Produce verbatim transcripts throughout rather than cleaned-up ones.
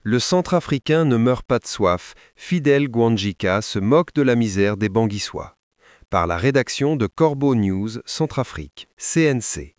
Le Centrafricain ne meurt pas de soif, Fidel Guandjika se moque de la misère des Banguissois. Par la rédaction de Corbeau News Centrafrique, C N C.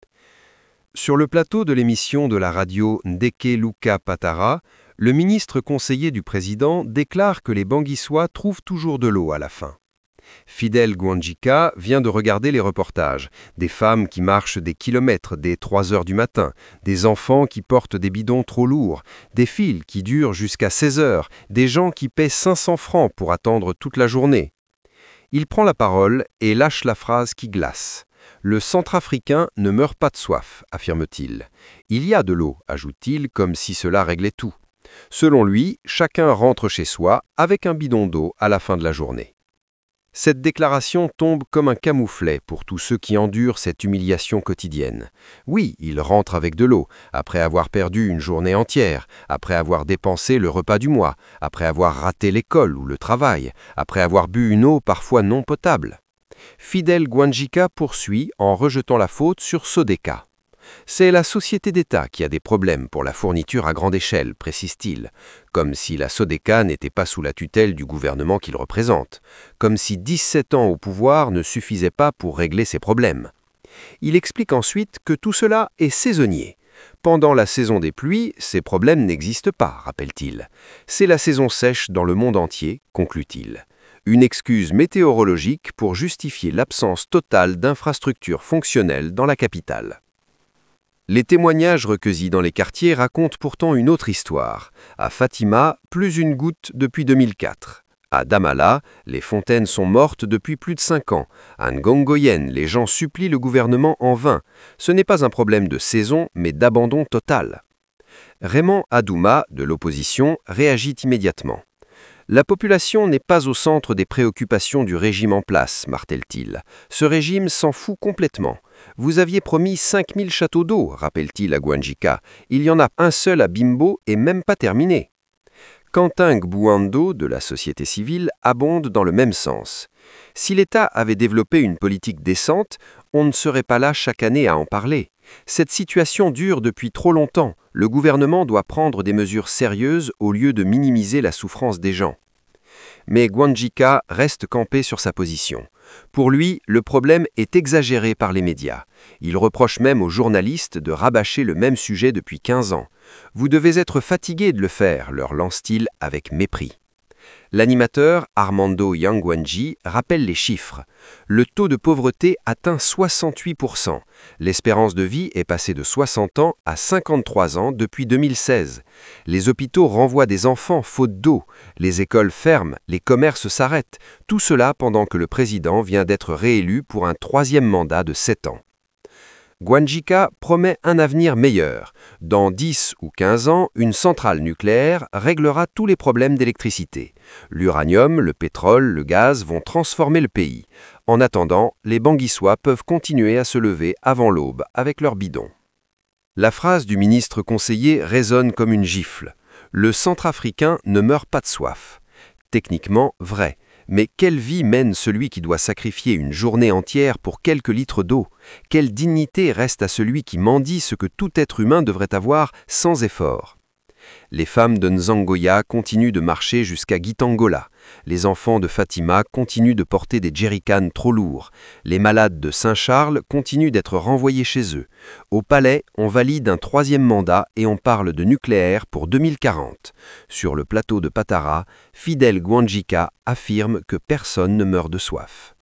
Sur le plateau de l'émission de la radio Ndeke Luka Patara, le ministre conseiller du président déclare que les Banguissois trouvent toujours de l'eau à la fin. Fidel Guandjika vient de regarder les reportages, des femmes qui marchent des kilomètres dès trois heures du matin, des enfants qui portent des bidons trop lourds, des files qui durent jusqu'à seize heures, des gens qui paient cinq cents francs pour attendre toute la journée. Il prend la parole et lâche la phrase qui glace. Le Centrafricain ne meurt pas de soif, affirme-t-il. Il y a de l'eau, ajoute-t-il, comme si cela réglait tout. Selon lui, chacun rentre chez soi avec un bidon d'eau à la fin de la journée. Cette déclaration tombe comme un camouflet pour tous ceux qui endurent cette humiliation quotidienne. Oui, ils rentrent avec de l'eau, après avoir perdu une journée entière, après avoir dépensé le repas du mois, après avoir raté l'école ou le travail, après avoir bu une eau parfois non potable. Fidel Guandjika poursuit en rejetant la faute sur Sodeka. C'est la société d'État qui a des problèmes pour la fourniture à grande échelle, précise-t-il, comme si la Sodeka n'était pas sous la tutelle du gouvernement qu'il représente, comme si dix-sept ans au pouvoir ne suffisaient pas pour régler ces problèmes. Il explique ensuite que tout cela est saisonnier. Pendant la saison des pluies, ces problèmes n'existent pas, rappelle-t-il. C'est la saison sèche dans le monde entier, conclut-il. Une excuse météorologique pour justifier l'absence totale d'infrastructures fonctionnelles dans la capitale. Les témoignages recueillis dans les quartiers racontent pourtant une autre histoire. À Fatima, plus une goutte depuis deux mille quatre. À Damala, les fontaines sont mortes depuis plus de cinq ans. À Ngongoyen, les gens supplient le gouvernement en vain. Ce n'est pas un problème de saison, mais d'abandon total. Raymond Adouma, de l'opposition, réagit immédiatement. La population n'est pas au centre des préoccupations du régime en place, martèle-t-il. Ce régime s'en fout complètement. Vous aviez promis cinq mille châteaux d'eau, rappelle-t-il à Guandjika. Il y en a un seul à Bimbo et même pas terminé. Quentin Gbouando, de la société civile, abonde dans le même sens. Si l'État avait développé une politique décente, on ne serait pas là chaque année à en parler. Cette situation dure depuis trop longtemps. Le gouvernement doit prendre des mesures sérieuses au lieu de minimiser la souffrance des gens. Mais Guandjika reste campé sur sa position. Pour lui, le problème est exagéré par les médias. Il reproche même aux journalistes de rabâcher le même sujet depuis quinze ans. « Vous devez être fatigués de le faire », leur lance-t-il avec mépris. L'animateur Armando Yangwanji rappelle les chiffres. Le taux de pauvreté atteint soixante-huit pour cent. L'espérance de vie est passée de soixante ans à cinquante-trois ans depuis deux mille seize. Les hôpitaux renvoient des enfants faute d'eau. Les écoles ferment, les commerces s'arrêtent. Tout cela pendant que le président vient d'être réélu pour un troisième mandat de sept ans. Guandjika promet un avenir meilleur. Dans dix ou quinze ans, une centrale nucléaire réglera tous les problèmes d'électricité. L'uranium, le pétrole, le gaz vont transformer le pays. En attendant, les Banguissois peuvent continuer à se lever avant l'aube avec leurs bidons. La phrase du ministre conseiller résonne comme une gifle. Le Centrafricain ne meurt pas de soif. Techniquement, vrai. Mais quelle vie mène celui qui doit sacrifier une journée entière pour quelques litres d'eau? Quelle dignité reste à celui qui mendie ce que tout être humain devrait avoir sans effort? Les femmes de Nzangoya continuent de marcher jusqu'à Gitangola. Les enfants de Fatima continuent de porter des jerrycans trop lourds. Les malades de Saint-Charles continuent d'être renvoyés chez eux. Au palais, on valide un troisième mandat et on parle de nucléaire pour deux mille quarante. Sur le plateau de Patara, Fidel Guandjika affirme que personne ne meurt de soif.